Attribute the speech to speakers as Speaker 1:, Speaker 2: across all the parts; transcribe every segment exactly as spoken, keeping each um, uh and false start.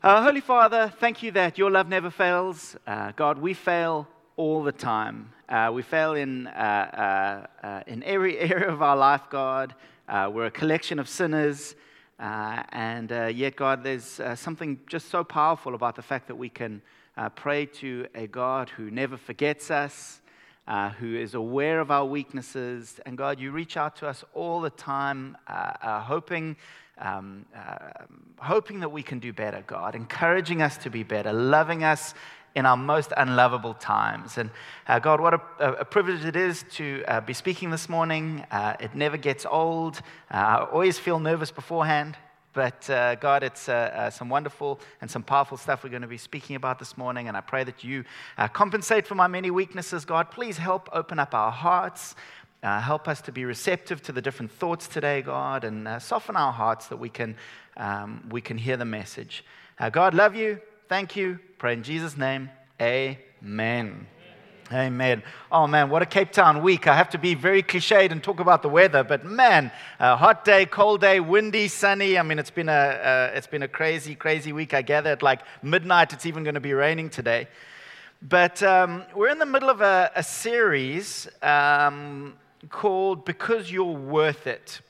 Speaker 1: Uh, Holy Father, thank you that your love never fails. Uh, God, we fail all the time. Uh, we fail in uh, uh, uh, in every area of our life, God. Uh, we're a collection of sinners. Uh, and uh, yet, God, there's uh, something just so powerful about the fact that we can uh, pray to a God who never forgets us, uh, who is aware of our weaknesses. And God, you reach out to us all the time, uh, uh, hoping Um, uh, hoping that we can do better, God, encouraging us to be better, loving us in our most unlovable times. And uh, God, what a, a privilege it is to uh, be speaking this morning. Uh, it never gets old. Uh, I always feel nervous beforehand. But uh, God, it's uh, uh, some wonderful and some powerful stuff we're going to be speaking about this morning. And I pray that you uh, compensate for my many weaknesses. God, please help open up our hearts. Uh, help us to be receptive to the different thoughts today, God, and uh, soften our hearts that we can um, we can hear the message. Uh, God, love you. Thank you. Pray in Jesus' name. Amen. Amen. Amen. Oh, man, what a Cape Town week. I have to be very cliched and talk about the weather, but man, a hot day, cold day, windy, sunny. I mean, it's been a uh, it's been a crazy, crazy week. I gather at like midnight it's even going to be raining today. But um, we're in the middle of a, a series um, called Because You're Worth It.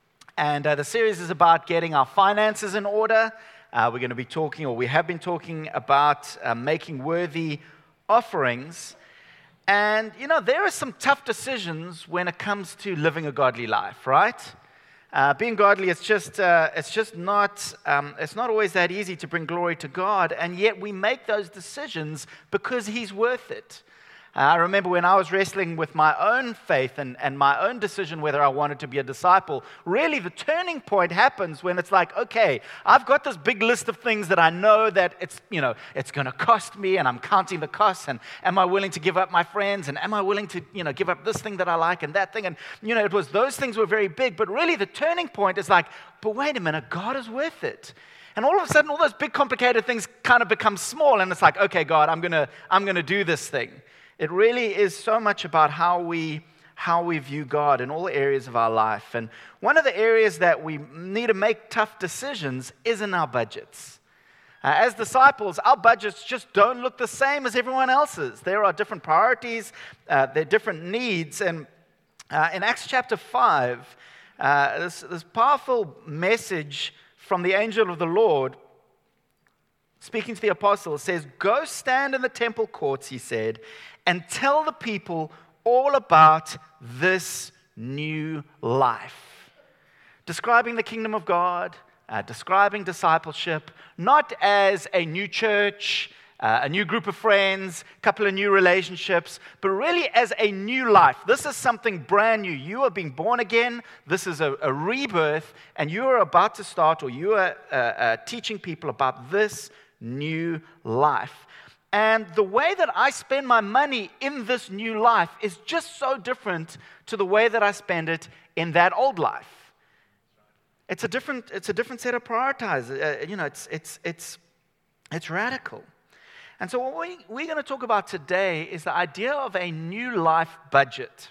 Speaker 1: And uh, the series is about getting our finances in order. Uh, we're going to be talking, or we have been talking about uh, making worthy offerings. And, you know, there are some tough decisions when it comes to living a godly life, right? Uh, being godly, it's just uh, it's just not um, it's not always that easy to bring glory to God, and yet we make those decisions because He's worth it. Uh, I remember when I was wrestling with my own faith and, and my own decision whether I wanted to be a disciple, really the turning point happens when it's like, okay, I've got this big list of things that I know that it's, you know, it's going to cost me, and I'm counting the costs, and am I willing to give up my friends, and am I willing to, you know, give up this thing that I like and that thing, and, you know, it was, those things were very big, but really the turning point is like, but wait a minute, God is worth it. And all of a sudden, all those big complicated things kind of become small, and it's like, okay, God, I'm going to, I'm going to do this thing. It really is so much about how we how we view God in all areas of our life. And one of the areas that we need to make tough decisions is in our budgets. Uh, as disciples, our budgets just don't look the same as everyone else's. There are different priorities, uh, there are different needs. And uh, in Acts chapter five, uh, this, this powerful message from the angel of the Lord, speaking to the apostles, says, "Go stand in the temple courts," he said, "and tell the people all about this new life." Describing the kingdom of God, uh, describing discipleship, not as a new church, uh, a new group of friends, a couple of new relationships, but really as a new life. This is something brand new. You are being born again. This is a, a rebirth, and you are about to start, or you are uh, uh, teaching people about this new life. And the way that I spend my money in this new life is just so different to the way that I spend it in that old life. It's a different, it's a different set of priorities. Uh, you know, it's it's it's it's radical. And so what we, we're going to talk about today is the idea of a new life budget.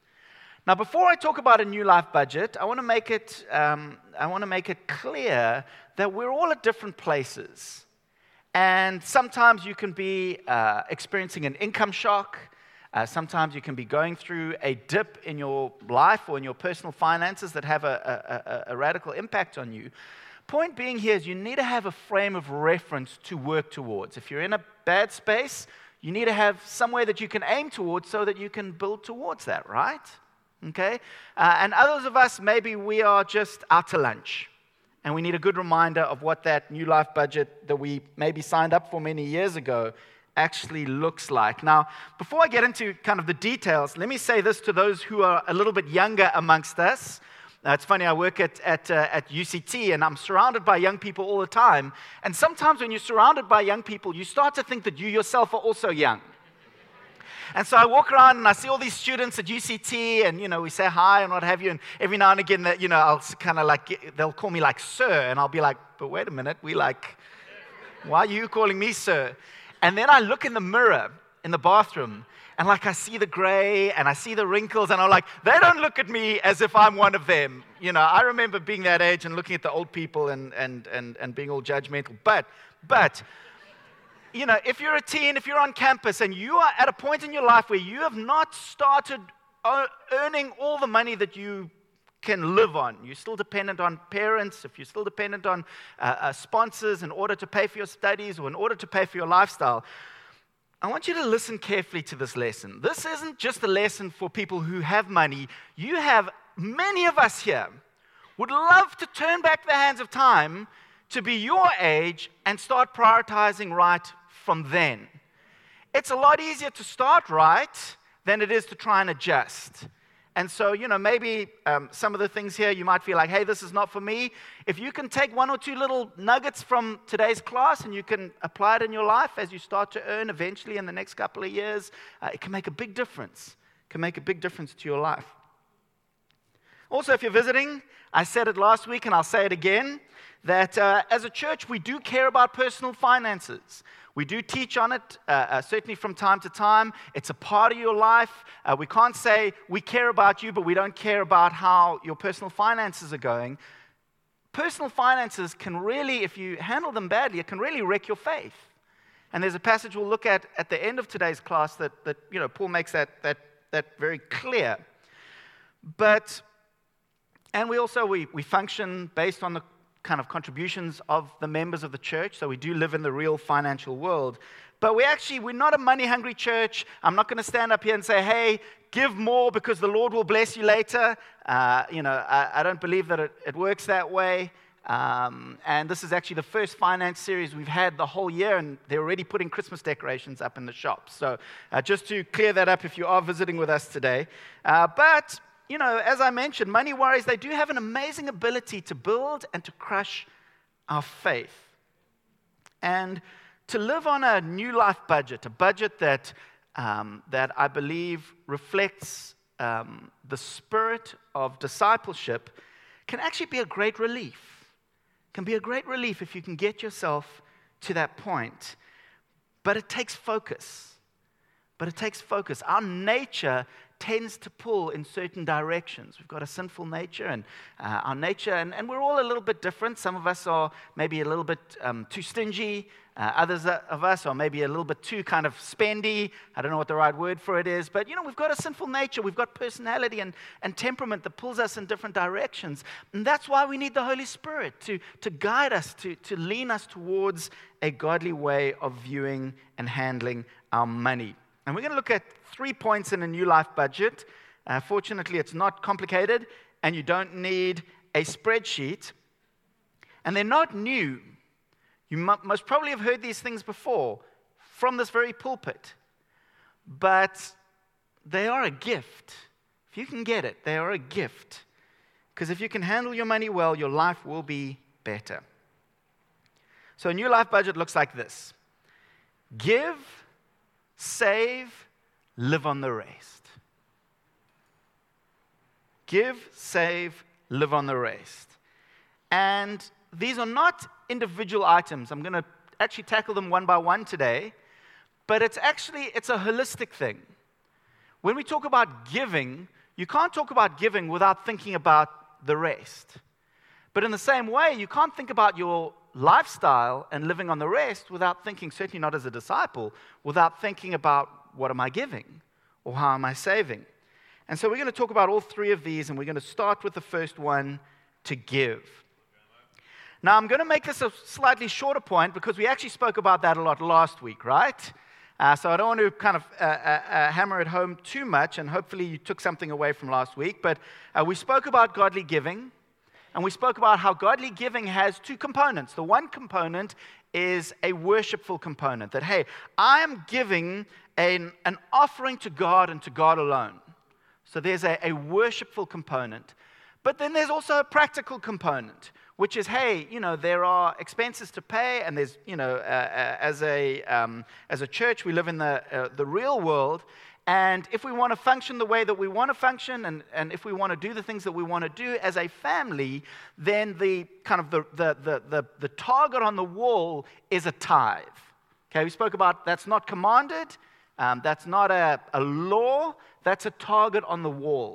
Speaker 1: Now, before I talk about a new life budget, I want to make it um, I want to make it clear that we're all at different places. And sometimes you can be uh, experiencing an income shock. Uh, sometimes you can be going through a dip in your life or in your personal finances that have a, a, a radical impact on you. Point being here is you need to have a frame of reference to work towards. If you're in a bad space, you need to have somewhere that you can aim towards so that you can build towards that, right? Okay? Uh, and others of us, maybe we are just out to lunch. And we need a good reminder of what that new life budget that we maybe signed up for many years ago actually looks like. Now, before I get into kind of the details, let me say this to those who are a little bit younger amongst us. Uh, it's funny, I work at at, uh, at U C T, and I'm surrounded by young people all the time. And sometimes when you're surrounded by young people, you start to think that you yourself are also young. And so I walk around and I see all these students at U C T, and, you know, we say hi and what have you. And every now and again, that, you know, I'll kind of like, they'll call me like sir. And I'll be like, but wait a minute, we like, why are you calling me sir? And then I look in the mirror in the bathroom, and like I see the gray and I see the wrinkles, and I'm like, they don't look at me as if I'm one of them. You know, I remember being that age and looking at the old people and and and, and being all judgmental. But But, you know, if you're a teen, if you're on campus, and you are at a point in your life where you have not started earning all the money that you can live on, you're still dependent on parents, if you're still dependent on uh, uh, sponsors in order to pay for your studies or in order to pay for your lifestyle, I want you to listen carefully to this lesson. This isn't just a lesson for people who have money. You have, many of us here would love to turn back the hands of time to be your age and start prioritizing right from then. It's a lot easier to start right than it is to try and adjust. And so, you know, maybe um, some of the things here you might feel like, hey, this is not for me. If you can take one or two little nuggets from today's class and you can apply it in your life as you start to earn eventually in the next couple of years, uh, it can make a big difference. It can make a big difference to your life. Also, if you're visiting, I said it last week and I'll say it again, that uh, as a church, we do care about personal finances. We do teach on it, uh, uh, certainly from time to time. It's a part of your life. Uh, we can't say we care about you, but we don't care about how your personal finances are going. Personal finances can really, if you handle them badly, it can really wreck your faith. And there's a passage we'll look at at the end of today's class that, that you know, Paul makes that, that, that very clear. But, and we also, we, we function based on the kind of contributions of the members of the church, so we do live in the real financial world. But we actually, we're not a money-hungry church. I'm not going to stand up here and say, hey, give more because the Lord will bless you later. Uh, you know, I, I don't believe that it, it works that way. Um, and this is actually the first finance series we've had the whole year, and they're already putting Christmas decorations up in the shops. So uh, just to clear that up if you are visiting with us today. Uh, but You know, as I mentioned, money worries, they do have an amazing ability to build and to crush our faith. And to live on a new life budget, a budget that, um, that I believe reflects um, the spirit of discipleship, can actually be a great relief. Can be a great relief if you can get yourself to that point. But it takes focus. But it takes focus. Our nature tends to pull in certain directions. We've got a sinful nature, and uh, our nature, and, and we're all a little bit different. Some of us are maybe a little bit um, too stingy. Uh, others of us are maybe a little bit too kind of spendy. I don't know what the right word for it is, but you know, we've got a sinful nature. We've got personality and, and temperament that pulls us in different directions. And that's why we need the Holy Spirit to, to guide us, to, to lean us towards a godly way of viewing and handling our money. And we're going to look at three points in a new life budget. Uh, fortunately, it's not complicated, and you don't need a spreadsheet. And they're not new. You mu- must probably have heard these things before from this very pulpit. But they are a gift. If you can get it, they are a gift. Because if you can handle your money well, your life will be better. So a new life budget looks like this. Give, save, live on the rest. Give, save, live on the rest. And these are not individual items. I'm going to actually tackle them one by one today. But it's actually, it's a holistic thing. When we talk about giving, you can't talk about giving without thinking about the rest. But in the same way, you can't think about your lifestyle and living on the rest without thinking, certainly not as a disciple, without thinking about what am I giving or how am I saving. And so we're going to talk about all three of these, and we're going to start with the first one, to give. Now, I'm going to make this a slightly shorter point because we actually spoke about that a lot last week, right? Uh, so I don't want to kind of uh, uh, uh, hammer it home too much, and hopefully you took something away from last week. But uh, we spoke about godly giving. And we spoke about how godly giving has two components. The one component is a worshipful component. That, hey, I am giving an, an offering to God and to God alone. So there's a, a worshipful component. But then there's also a practical component, which is, hey, you know, there are expenses to pay, and there's, you know, uh, uh, as a um, as a church, we live in the uh, the real world. And if we want to function the way that we want to function, and, and if we want to do the things that we want to do as a family, then the kind of the, the, the, the, the target on the wall is a tithe. Okay, we spoke about that's not commanded, um, that's not a, a law, that's a target on the wall.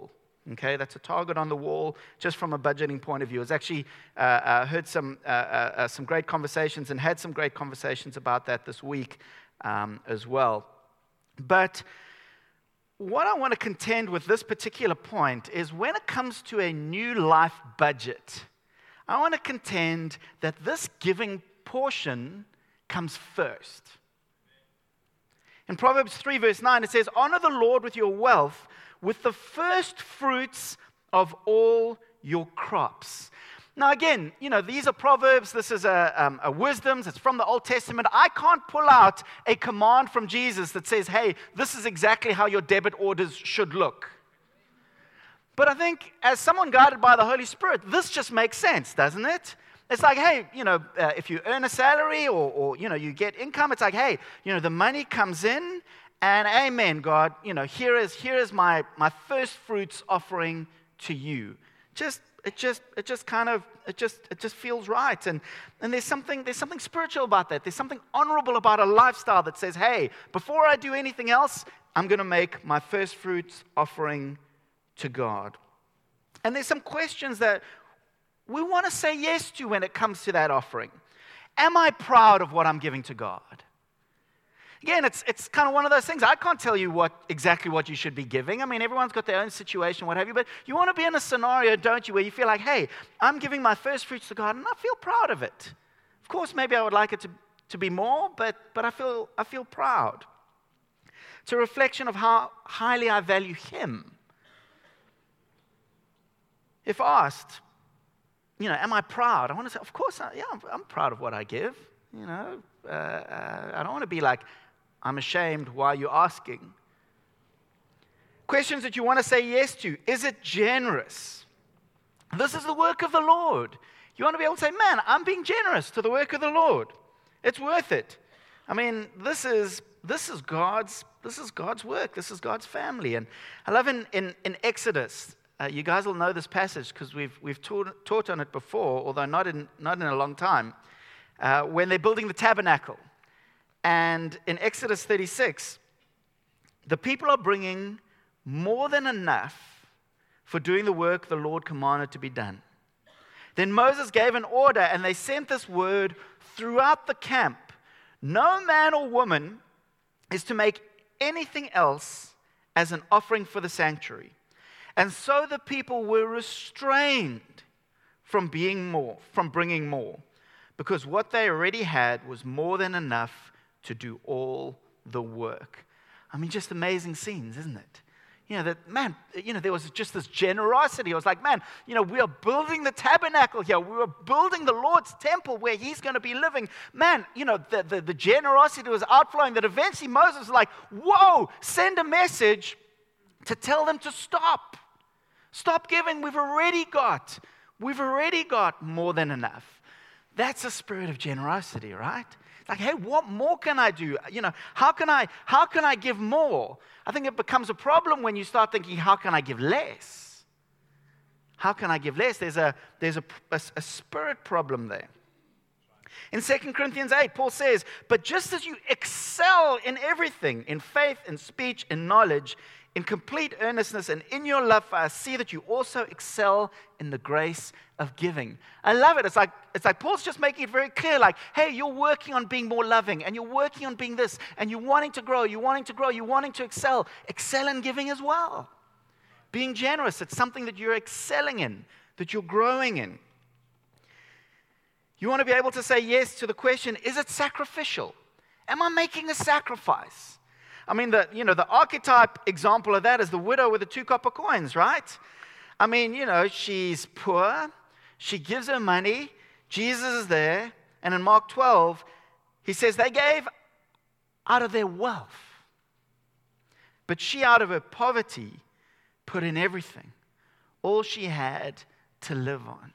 Speaker 1: Okay, that's a target on the wall just from a budgeting point of view. I've actually uh, uh, heard some, uh, uh, uh, some great conversations and had some great conversations about that this week um, as well. But what I want to contend with this particular point is when it comes to a new life budget, I want to contend that this giving portion comes first. In Proverbs three, verse nine, it says, "Honor the Lord with your wealth, with the first fruits of all your crops." Now again, you know, these are Proverbs, this is a, um, a wisdoms, it's from the Old Testament. I can't pull out a command from Jesus that says, hey, this is exactly how your debit orders should look. But I think as someone guided by the Holy Spirit, this just makes sense, doesn't it? It's like, hey, you know, uh, if you earn a salary or, or, you know, you get income, it's like, hey, you know, the money comes in, and amen, God, you know, here is here is my my first fruits offering to you. Just it just it just kind of it just it just feels right. And and there's something there's something spiritual about that. There's something honorable about a lifestyle that says, hey, before I do anything else, I'm going to make my first fruits offering to God. And there's some questions that we want to say yes to when it comes to that offering. Am I proud of what I'm giving to God? Again, it's it's kind of one of those things. I can't tell you what exactly what you should be giving. I mean, everyone's got their own situation, what have you. But you want to be in a scenario, don't you, where you feel like, hey, I'm giving my first fruits to God, and I feel proud of it. Of course, maybe I would like it to, to be more, but but I feel I feel proud. It's a reflection of how highly I value Him. If asked, you know, am I proud? I want to say, of course, I, yeah, I'm, I'm proud of what I give. You know, uh, uh, I don't want to be like, I'm ashamed. Why are you asking? Questions that you want to say yes to. Is it generous? This is the work of the Lord. You want to be able to say, man, I'm being generous to the work of the Lord. It's worth it. I mean, this is this is God's this is God's work. This is God's family. And I love in in, in Exodus. Uh, you guys will know this passage because we've we've taught, taught on it before, although not in not in a long time. Uh, when they're building the tabernacle. And in Exodus thirty-six, the people are bringing more than enough for doing the work the Lord commanded to be done. Then Moses gave an order, and they sent this word throughout the camp. No man or woman is to make anything else as an offering for the sanctuary. And so the people were restrained from being more, from bringing more, because what they already had was more than enough to do all the work. I mean, just amazing scenes, isn't it? You know, that, man, you know, there was just this generosity. I was like, man, you know, we are building the tabernacle here. We were building the Lord's temple where He's going to be living. Man, you know, the, the, the generosity was outflowing that eventually Moses was like, whoa, send a message to tell them to stop. Stop giving. We've already got, we've already got more than enough. That's a spirit of generosity, right? Like, hey, what more can I do? You know, how can I, how can I give more? I think it becomes a problem when you start thinking, how can I give less? How can I give less? There's a, there's a, a, a spirit problem there. In Second Corinthians eight, Paul says, but just as you excel in everything, in faith, in speech, in knowledge, in complete earnestness, and in your love for us, see that you also excel in the grace of giving. I love it. It's like it's like Paul's just making it very clear, like, hey, you're working on being more loving, and you're working on being this, and you're wanting to grow, you're wanting to grow, you're wanting to excel. Excel in giving as well. Being generous, it's something that you're excelling in, that you're growing in. You want to be able to say yes to the question, is it sacrificial? Am I making a sacrifice? I mean, the you know the archetype example of that is the widow with the two copper coins, right? I mean, you know, she's poor. She gives her money. Jesus is there. And in Mark twelve, He says they gave out of their wealth. But she, out of her poverty, put in everything. All she had to live on.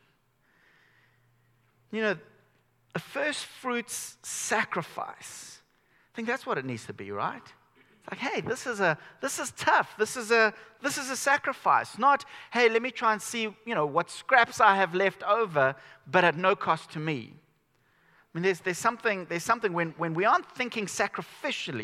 Speaker 1: You know, a first fruits sacrifice. I think that's what it needs to be, right? It's like, hey, this is a this is tough. This is a this is a sacrifice. Not, hey, let me try and see, you know, what scraps I have left over, but at no cost to me. I mean, there's there's something there's something when when we aren't thinking sacrificially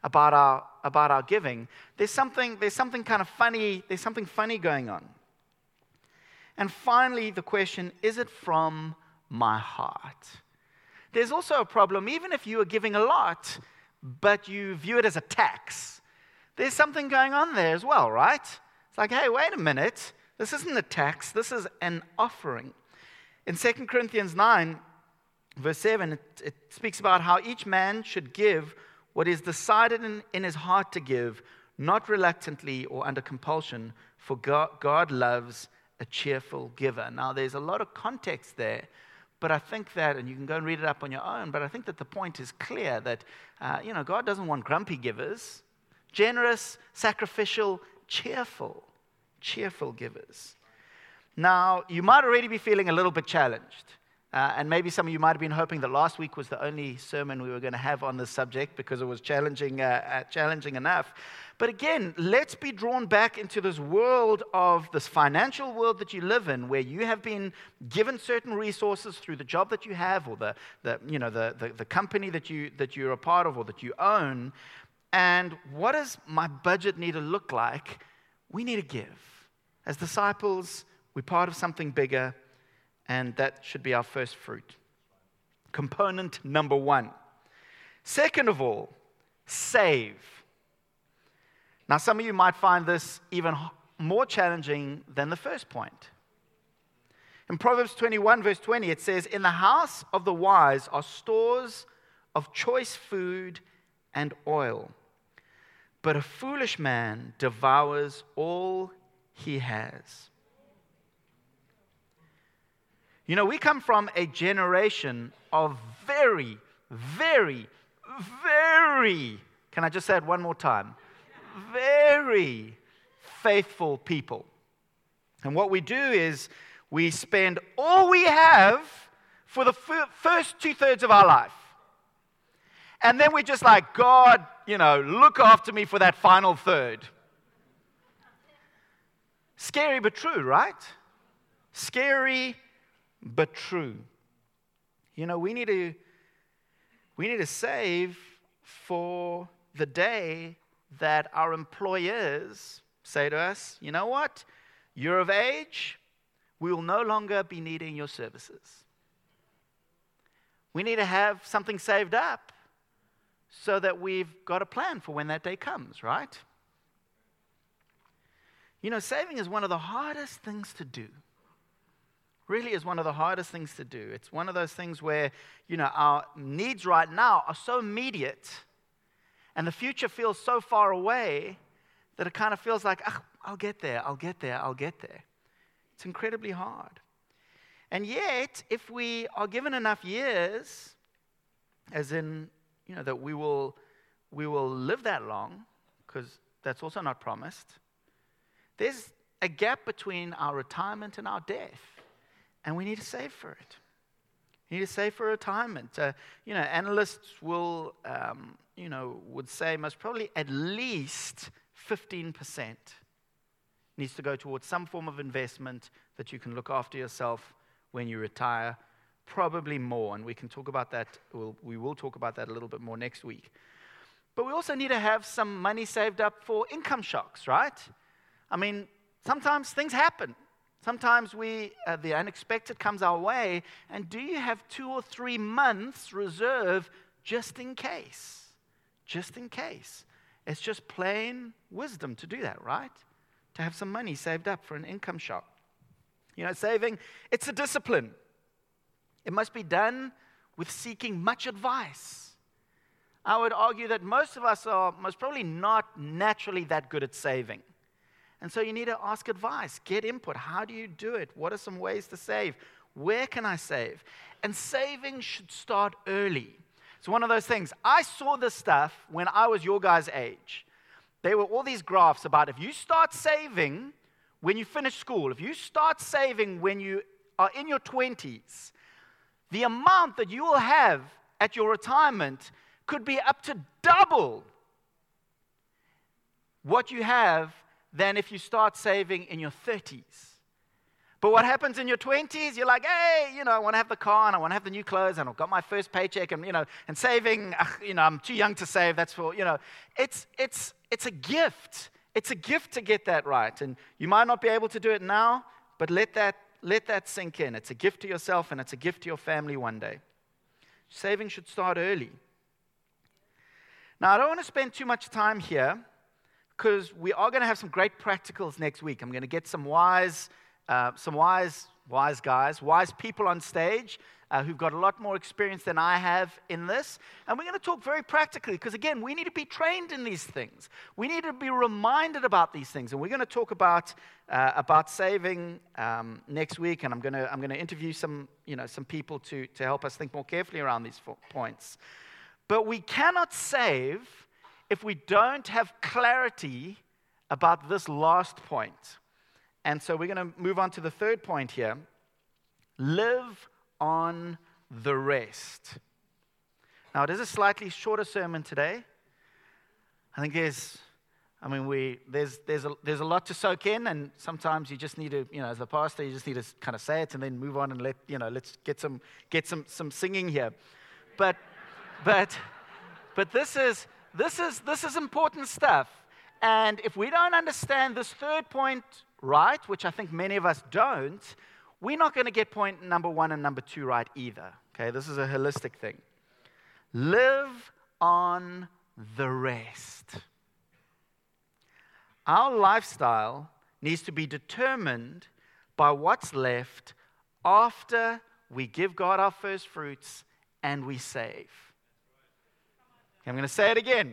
Speaker 1: about our about our giving, there's something there's something kind of funny, there's something funny going on. And finally, the question, is it from my heart? There's also a problem, even if you are giving a lot, but you view it as a tax. There's something going on there as well, right? It's like, hey, wait a minute. This isn't a tax. This is an offering. In Second Corinthians nine, verse seven, it, it speaks about how each man should give what is decided in, in his heart to give, not reluctantly or under compulsion, for God, God loves a cheerful giver. Now, there's a lot of context there, but I think that, and you can go and read it up on your own, but I think that the point is clear that, uh, you know, God doesn't want grumpy givers. Generous, sacrificial, cheerful, cheerful givers. Now, you might already be feeling a little bit challenged. Uh, and maybe some of you might have been hoping that last week was the only sermon we were going to have on this subject because it was challenging, uh, uh, challenging enough. But again, let's be drawn back into this world of this financial world that you live in, where you have been given certain resources through the job that you have, or the, the you know the, the the company that you that you're a part of or that you own. And what does my budget need to look like? We need to give. As disciples, we're part of something bigger. And that should be our first fruit. Component number one. Second of all, save. Now, some of you might find this even more challenging than the first point. In Proverbs twenty-one, verse twenty, it says, "In the house of the wise are stores of choice food and oil, but a foolish man devours all he has." You know, we come from a generation of very, very, very, can I just say it one more time? Very faithful people. And what we do is we spend all we have for the f- first two-thirds of our life. And then we're just like, God, you know, look after me for that final third. Scary but true, right? Scary but true. You know, we need to we need to save for the day that our employers say to us, you know what? You're of age. We will no longer be needing your services. We need to have something saved up so that we've got a plan for when that day comes, right? You know, saving is one of the hardest things to do. Really is one of the hardest things to do. It's one of those things where, you know, our needs right now are so immediate and the future feels so far away that it kind of feels like, oh, I'll get there, I'll get there, I'll get there. It's incredibly hard. And yet, if we are given enough years, as in, you know, that we will we will live that long, because that's also not promised, there's a gap between our retirement and our death. And we need to save for it. We need to save for retirement. Uh, you know, analysts will, um, you know, would say most probably at least fifteen percent needs to go towards some form of investment that you can look after yourself when you retire. Probably more, and we can talk about that. We'll, we will talk about that a little bit more next week. But we also need to have some money saved up for income shocks, right? I mean, sometimes things happen. Sometimes we, uh, the unexpected comes our way, and do you have two or three months reserved just in case? Just in case. It's just plain wisdom to do that, right? To have some money saved up for an income shock. You know, saving, it's a discipline. It must be done with seeking much advice. I would argue that most of us are most probably not naturally that good at saving. And so you need to ask advice, get input. How do you do it? What are some ways to save? Where can I save? And saving should start early. It's one of those things. I saw this stuff when I was your guys' age. There were all these graphs about if you start saving when you finish school, if you start saving when you are in your twenties, the amount that you will have at your retirement could be up to double what you have than if you start saving in your thirties. But what happens in your twenties, you're like, hey, you know, I want to have the car and I want to have the new clothes and I've got my first paycheck and, you know, and saving, ugh, you know, I'm too young to save. That's for, you know, it's, it's, it's a gift. It's a gift to get that right. And you might not be able to do it now, but let that, let that sink in. It's a gift to yourself and it's a gift to your family one day. Saving should start early. Now, I don't want to spend too much time here because we are going to have some great practicals next week. I'm going to get some wise Uh, some wise, wise guys, wise people on stage uh, who've got a lot more experience than I have in this. And we're going to talk very practically because, again, we need to be trained in these things. We need to be reminded about these things. And we're going to talk about uh, about saving um, next week. And I'm going to I'm going to interview some you know some people to to help us think more carefully around these four points. But we cannot save if we don't have clarity about this last point. And so we're going to move on to the third point here. Live on the rest. Now, it is a slightly shorter sermon today. I think there's, I mean, we there's there's a there's a lot to soak in, and sometimes you just need to, you know, as a pastor, you just need to kind of say it and then move on and let, you know, let's get some get some some singing here. But but but this is this is this is important stuff. And if we don't understand this third point right, which I think many of us don't, we're not going to get point number one and number two right either. Okay, this is a holistic thing. Live on the rest. Our lifestyle needs to be determined by what's left after we give God our first fruits and we save. Okay, I'm going to say it again.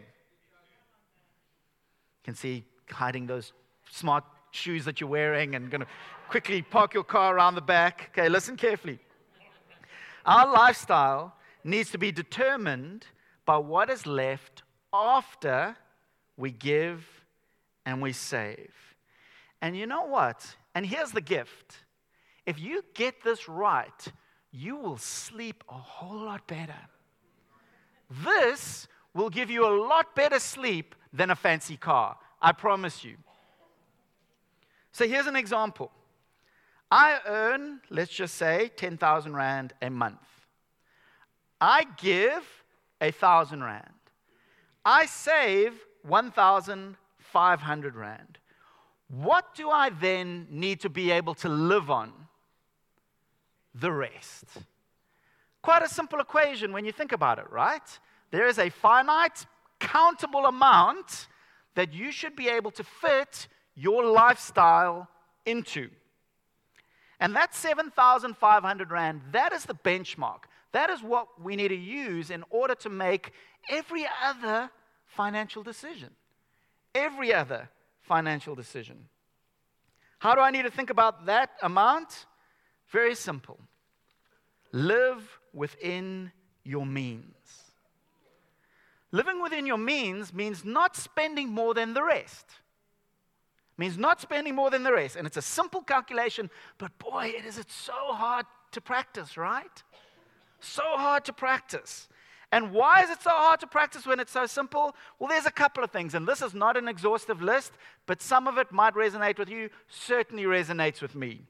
Speaker 1: You can see hiding those smart shoes that you're wearing and going to quickly park your car around the back. Okay, listen carefully. Our lifestyle needs to be determined by what is left after we give and we save. And you know what? And here's the gift. If you get this right, you will sleep a whole lot better. This will give you a lot better sleep than a fancy car. I promise you. So here's an example. I earn, let's just say, ten thousand rand a month. I give one thousand rand. I save one thousand five hundred rand. What do I then need to be able to live on? The rest. Quite a simple equation when you think about it, right? There is a finite, countable amount that you should be able to fit your lifestyle into. And that seven thousand five hundred rand, that is the benchmark. That is what we need to use in order to make every other financial decision. Every other financial decision. How do I need to think about that amount? Very simple. Live within your means. Living within your means means not spending more than the rest. Means not spending more than the rest. And it's a simple calculation, but boy, it is it's so hard to practice, right? So hard to practice. And why is it so hard to practice when it's so simple? Well, there's a couple of things, and this is not an exhaustive list, but some of it might resonate with you, certainly resonates with me.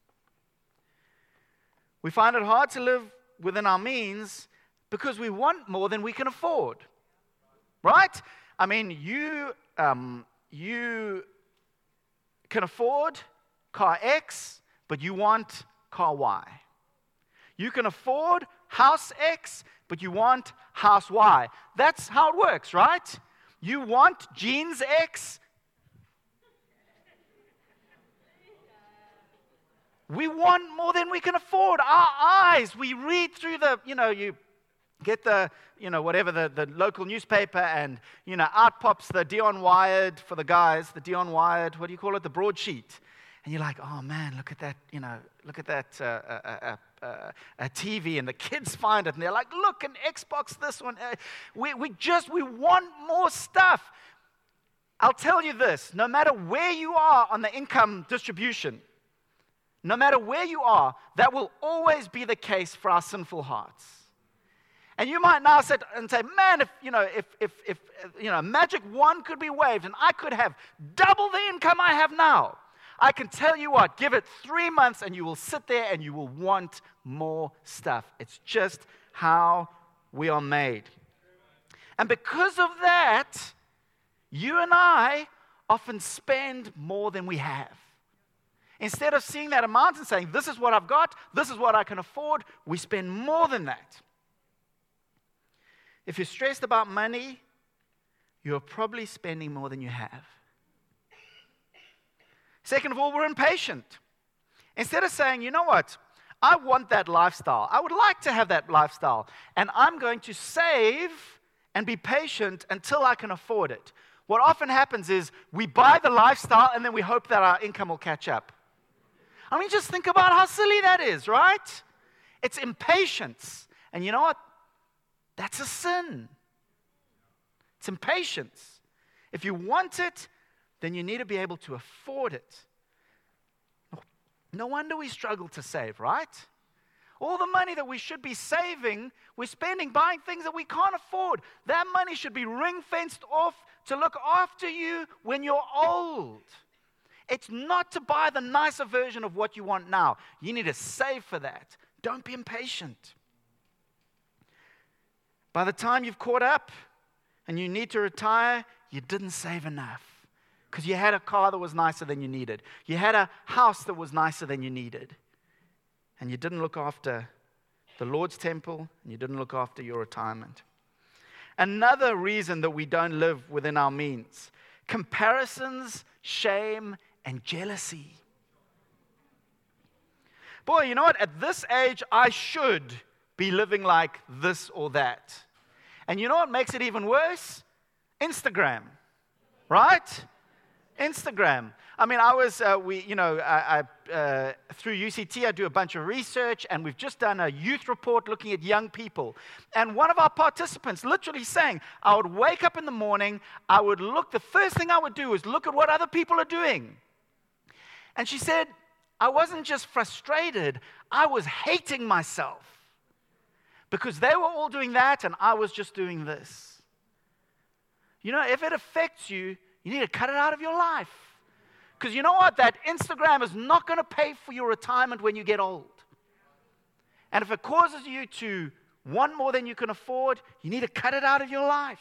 Speaker 1: We find it hard to live within our means because we want more than we can afford. Right? I mean, you um, you can afford car X, but you want car Y. You can afford house X, but you want house Y. That's how it works, right? You want jeans X. We want more than we can afford. Our eyes, we read through the, you know, you get the, you know, whatever, the, the local newspaper, and, you know, out pops the Dion Wired for the guys, the Dion Wired, what do you call it, the broadsheet. And you're like, oh man, look at that, you know, look at that uh, uh, uh, uh, uh, T V, and the kids find it, and they're like, look, an Xbox, this one. Uh, we, we just, we want more stuff. I'll tell you this, no matter where you are on the income distribution, no matter where you are, that will always be the case for our sinful hearts. And you might now sit and say, man, if, you know, if, if, if, you know, magic wand could be waved and I could have double the income I have now, I can tell you what, give it three months and you will sit there and you will want more stuff. It's just how we are made. And because of that, you and I often spend more than we have. Instead of seeing that amount and saying, this is what I've got, this is what I can afford, we spend more than that. If you're stressed about money, you're probably spending more than you have. Second of all, we're impatient. Instead of saying, you know what, I want that lifestyle. I would like to have that lifestyle. And I'm going to save and be patient until I can afford it. What often happens is we buy the lifestyle and then we hope that our income will catch up. I mean, just think about how silly that is, right? It's impatience. And you know what? That's a sin. It's impatience. If you want it, then you need to be able to afford it. No wonder we struggle to save, right? All the money that we should be saving, we're spending buying things that we can't afford. That money should be ring-fenced off to look after you when you're old. It's not to buy the nicer version of what you want now. You need to save for that. Don't be impatient. By the time you've caught up and you need to retire, you didn't save enough. Because you had a car that was nicer than you needed. You had a house that was nicer than you needed. And you didn't look after the Lord's temple, and you didn't look after your retirement. Another reason that we don't live within our means: comparisons, shame, and jealousy. Boy, you know what? At this age, I should be living like this or that. And you know what makes it even worse? Instagram, right? Instagram. I mean, I was, uh, we, you know, I, I, uh, through U C T, I do a bunch of research, and we've just done a youth report looking at young people. And one of our participants literally saying, I would wake up in the morning, I would look, the first thing I would do is look at what other people are doing. And she said, I wasn't just frustrated, I was hating myself. Because they were all doing that, and I was just doing this. You know, if it affects you, you need to cut it out of your life. Because you know what? That Instagram is not going to pay for your retirement when you get old. And if it causes you to want more than you can afford, you need to cut it out of your life.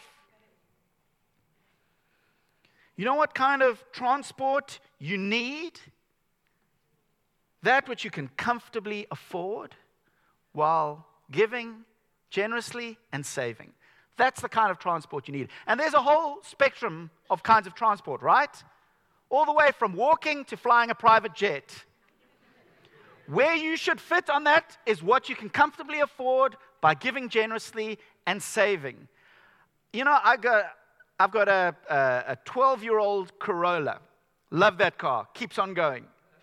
Speaker 1: You know what kind of transport you need? That which you can comfortably afford while giving generously and saving. That's the kind of transport you need. And there's a whole spectrum of kinds of transport, right? All the way from walking to flying a private jet. Where you should fit on that is what you can comfortably afford by giving generously and saving. You know, I got, I've got a, a twelve-year-old Corolla. Love that car. Keeps on going.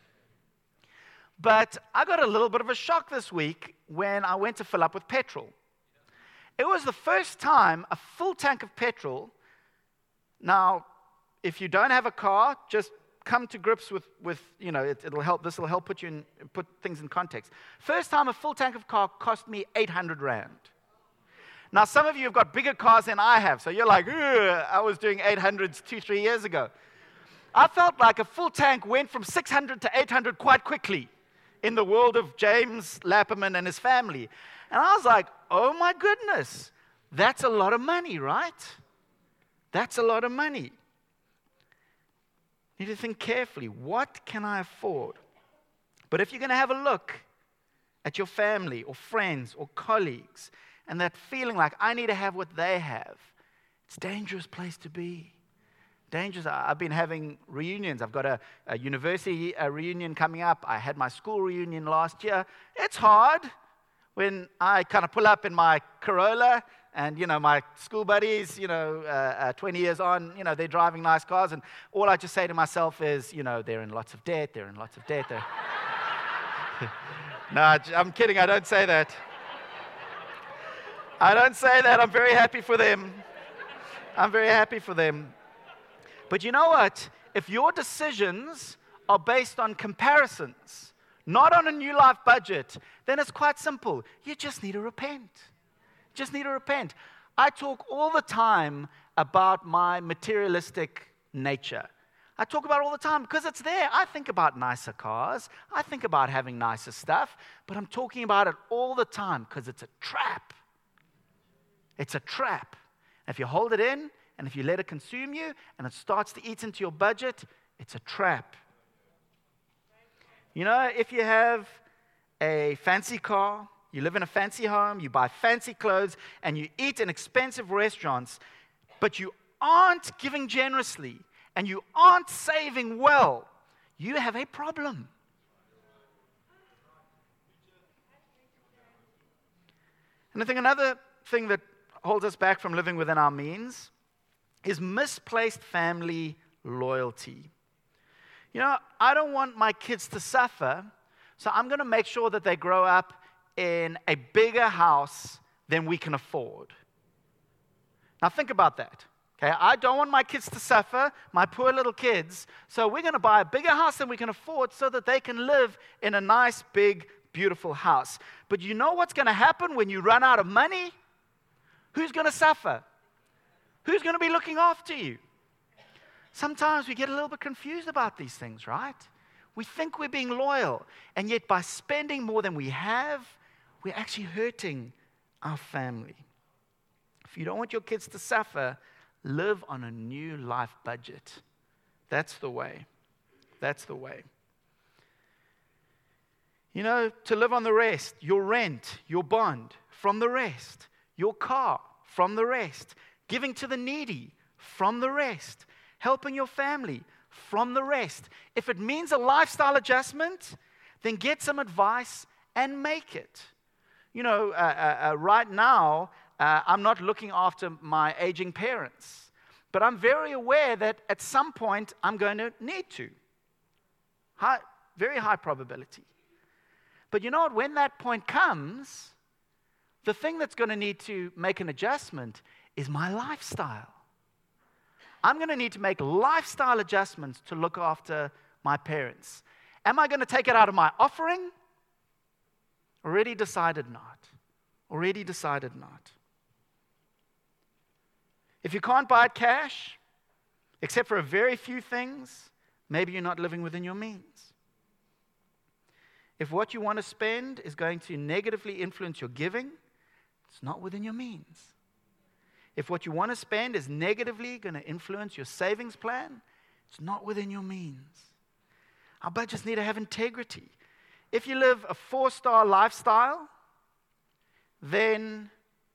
Speaker 1: But I got a little bit of a shock this week when I went to fill up with petrol. It was the first time a full tank of petrol. Now, if you don't have a car, just come to grips with, with you know, it, it'll help. This will help put you in, put things in context. First time a full tank of car cost me eight hundred rand. Now, some of you have got bigger cars than I have, so you're like, I was doing eight hundreds two, three years ago. I felt like a full tank went from six hundred to eight hundred quite quickly in the world of James Lapperman and his family. And I was like, oh my goodness, that's a lot of money, right? That's a lot of money. You need to think carefully, what can I afford? But if you're going to have a look at your family or friends or colleagues and that feeling like I need to have what they have, it's a dangerous place to be. Dangerous. I've been having reunions. I've got a, a university a reunion coming up. I had my school reunion last year. It's hard when I kind of pull up in my Corolla and, you know, my school buddies, you know, uh, uh, twenty years on, you know, they're driving nice cars. And all I just say to myself is, you know, they're in lots of debt. They're in lots of debt. No, I'm kidding. I don't say that. I don't say that. I'm very happy for them. I'm very happy for them. But you know what? If your decisions are based on comparisons, not on a new life budget, then it's quite simple. You just need to repent. Just need to repent. I talk all the time about my materialistic nature. I talk about it all the time because it's there. I think about nicer cars. I think about having nicer stuff. But I'm talking about it all the time because it's a trap. It's a trap. If you hold it in and if you let it consume you and it starts to eat into your budget, it's a trap. You know, if you have a fancy car, you live in a fancy home, you buy fancy clothes, and you eat in expensive restaurants, but you aren't giving generously, and you aren't saving well, you have a problem. And I think another thing that holds us back from living within our means is misplaced family loyalty. You know, I don't want my kids to suffer, so I'm going to make sure that they grow up in a bigger house than we can afford. Now think about that. Okay, I don't want my kids to suffer, my poor little kids, so we're going to buy a bigger house than we can afford so that they can live in a nice, big, beautiful house. But you know what's going to happen when you run out of money? Who's going to suffer? Who's going to be looking after you? Sometimes we get a little bit confused about these things, right? We think we're being loyal, and yet by spending more than we have, we're actually hurting our family. If you don't want your kids to suffer, live on a new life budget. That's the way. That's the way. You know, to live on the rest, your rent, your bond, from the rest, your car, from the rest, giving to the needy, from the rest, helping your family, from the rest. If it means a lifestyle adjustment, then get some advice and make it. You know, uh, uh, uh, right now, uh, I'm not looking after my aging parents, but I'm very aware that at some point I'm going to need to. High, very high probability. But you know what? When that point comes, the thing that's going to need to make an adjustment is my lifestyle. I'm going to need to make lifestyle adjustments to look after my parents. Am I going to take it out of my offering? Already decided not. Already decided not. If you can't buy it cash, except for a very few things, maybe you're not living within your means. If what you want to spend is going to negatively influence your giving, it's not within your means. If what you want to spend is negatively going to influence your savings plan, it's not within your means. Our budgets need to have integrity. If you live a four-star lifestyle, then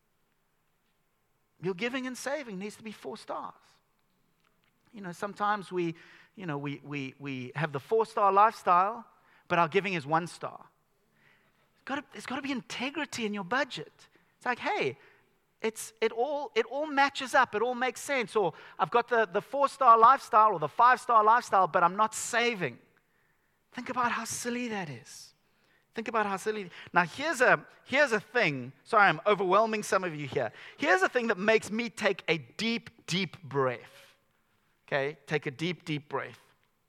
Speaker 1: your giving and saving needs to be four stars. You know, sometimes we, you know, we we we have the four-star lifestyle, but our giving is one star. It's got to, it's got to be integrity in your budget. It's like, hey, It's it all it all matches up. It all makes sense. Or I've got the, the four-star lifestyle or the five-star lifestyle, but I'm not saving. Think about how silly that is. Think about how silly. Now here's a here's a thing. Sorry, I'm overwhelming some of you here. Here's a thing that makes me take a deep, deep breath. Okay? Take a deep, deep breath.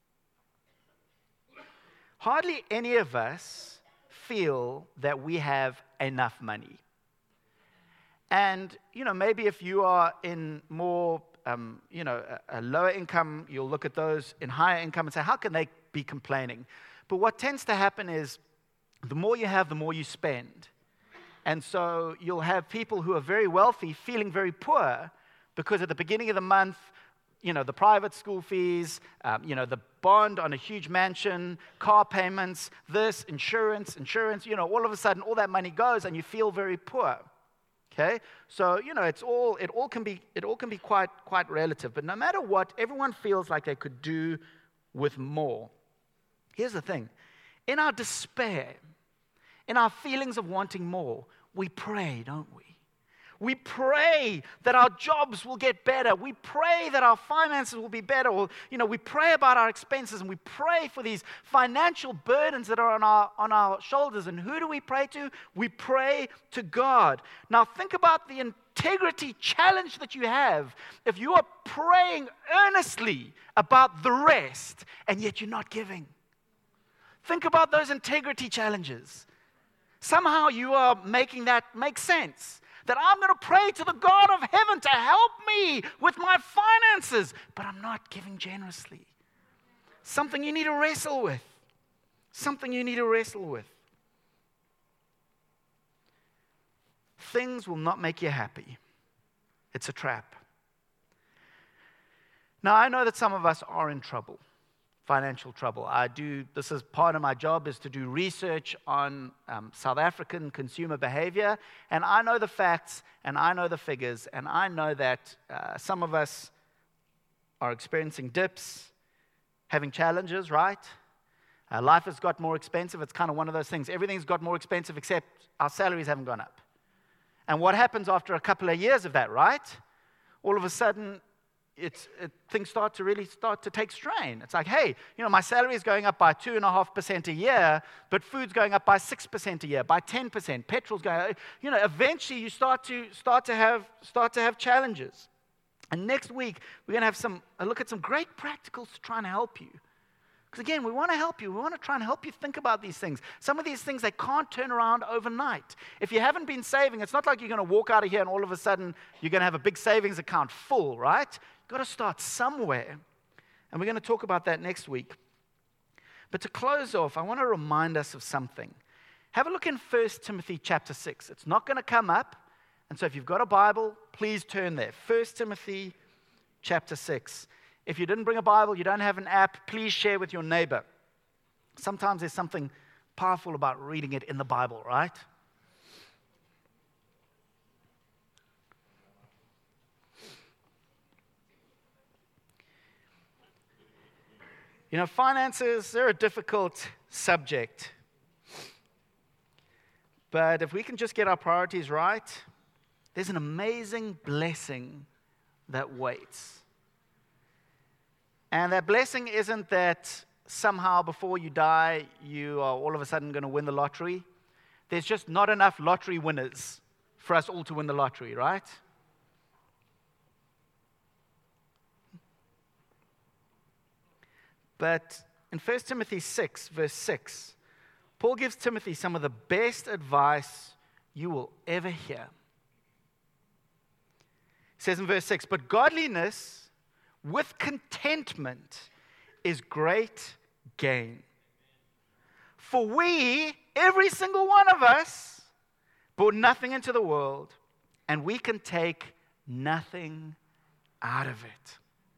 Speaker 1: Hardly any of us feel that we have enough money. And, you know, maybe if you are in more, um, you know, a, a lower income, you'll look at those in higher income and say, how can they be complaining? But what tends to happen is the more you have, the more you spend. And so you'll have people who are very wealthy feeling very poor because at the beginning of the month, you know, the private school fees, um, you know, the bond on a huge mansion, car payments, this, insurance, insurance, you know, all of a sudden all that money goes and you feel very poor. Okay, so you know it's all it all can be it all can be quite quite relative. But no matter what, everyone feels like they could do with more. Here's the thing: in our despair, in our feelings of wanting more, we pray, don't we? We pray that our jobs will get better. We pray that our finances will be better. Or, you know, we pray about our expenses and we pray for these financial burdens that are on our, on our shoulders. And who do we pray to? We pray to God. Now think about the integrity challenge that you have if you are praying earnestly about the rest and yet you're not giving. Think about those integrity challenges. Somehow you are making that make sense. That I'm going to pray to the God of heaven to help me with my finances, but I'm not giving generously. something you need to wrestle with. Something you need to wrestle with. Things will not make you happy. It's a trap. Now, I know that some of us are in trouble, financial trouble. I do, this is part of my job, is to do research on um, South African consumer behavior, and I know the facts, and I know the figures, and I know that uh, some of us are experiencing dips, having challenges, right? Uh, life has got more expensive. It's kind of one of those things. Everything's got more expensive except our salaries haven't gone up. And what happens after a couple of years of that, right? All of a sudden, it's, it, things start to really start to take strain. It's like, hey, you know, my salary is going up by two point five percent a year, but food's going up by six percent a year, by ten percent. Petrol's going, you know, eventually you start to start to have start to have challenges. And next week, we're going to have some a look at some great practicals to try and help you. Because again, we want to help you. We want to try and help you think about these things. Some of these things, they can't turn around overnight. If you haven't been saving, it's not like you're going to walk out of here and all of a sudden you're going to have a big savings account full, right? You've got to start somewhere. And we're going to talk about that next week. But to close off, I want to remind us of something. Have a look in First Timothy chapter six. It's not going to come up. And so if you've got a Bible, please turn there. First Timothy chapter six. If you didn't bring a Bible, you don't have an app, please share with your neighbor. Sometimes there's something powerful about reading it in the Bible, right? You know, finances, they're a difficult subject. But if we can just get our priorities right, there's an amazing blessing that waits. And that blessing isn't that somehow before you die, you are all of a sudden going to win the lottery. There's just not enough lottery winners for us all to win the lottery, right? But in First Timothy six, verse six, Paul gives Timothy some of the best advice you will ever hear. He says in verse six, but godliness with contentment is great gain. For we, every single one of us, brought nothing into the world, and we can take nothing out of it.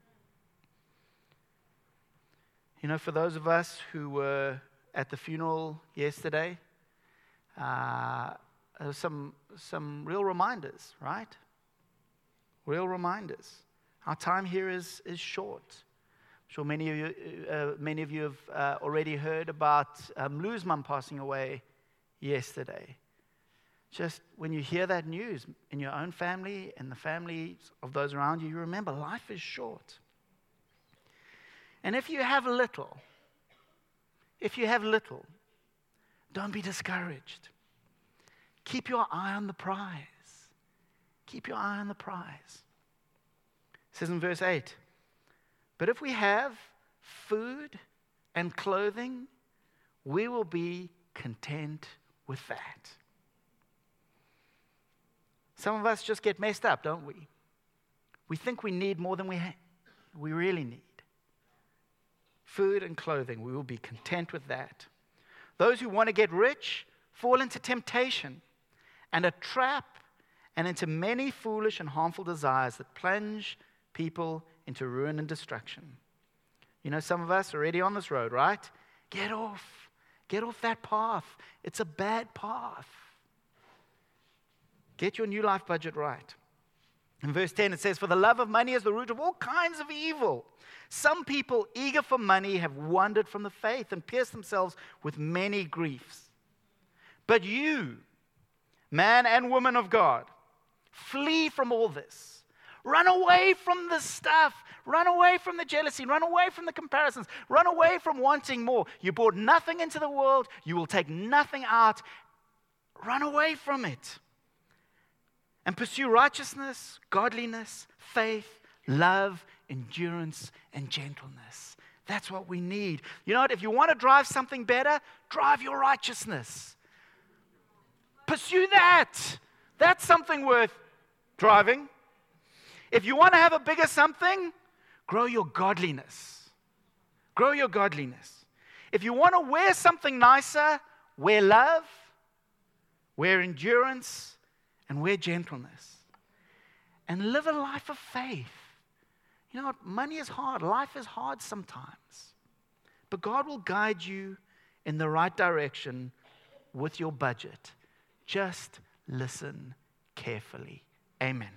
Speaker 1: You know, for those of us who were at the funeral yesterday, uh, there were some, some real reminders, right? Real reminders. Our time here is, is short. I'm sure many of you, uh, many of you have uh, already heard about um, Lou's mum passing away yesterday. Just when you hear that news in your own family and the families of those around you, you remember life is short. And if you have little, if you have little, don't be discouraged. Keep your eye on the prize. Keep your eye on the prize. It says in verse eight, but if we have food and clothing, we will be content with that. Some of us just get messed up, don't we? We think we need more than we ha- we really need. Food and clothing, we will be content with that. Those who want to get rich fall into temptation and a trap and into many foolish and harmful desires that plunge people into ruin and destruction. You know, some of us are already on this road, right? Get off. Get off that path. It's a bad path. Get your new life budget right. In verse ten, it says, for the love of money is the root of all kinds of evil. Some people eager for money have wandered from the faith and pierced themselves with many griefs. But you, man and woman of God, flee from all this. Run away from the stuff. Run away from the jealousy. Run away from the comparisons. Run away from wanting more. You brought nothing into the world. You will take nothing out. Run away from it. And pursue righteousness, godliness, faith, love, endurance, and gentleness. That's what we need. You know what? If you want to drive something better, drive your righteousness. Pursue that. That's something worth driving. If you want to have a bigger something, grow your godliness. Grow your godliness. If you want to wear something nicer, wear love, wear endurance, and wear gentleness. And live a life of faith. You know what? Money is hard. Life is hard sometimes. But God will guide you in the right direction with your budget. Just listen carefully. Amen.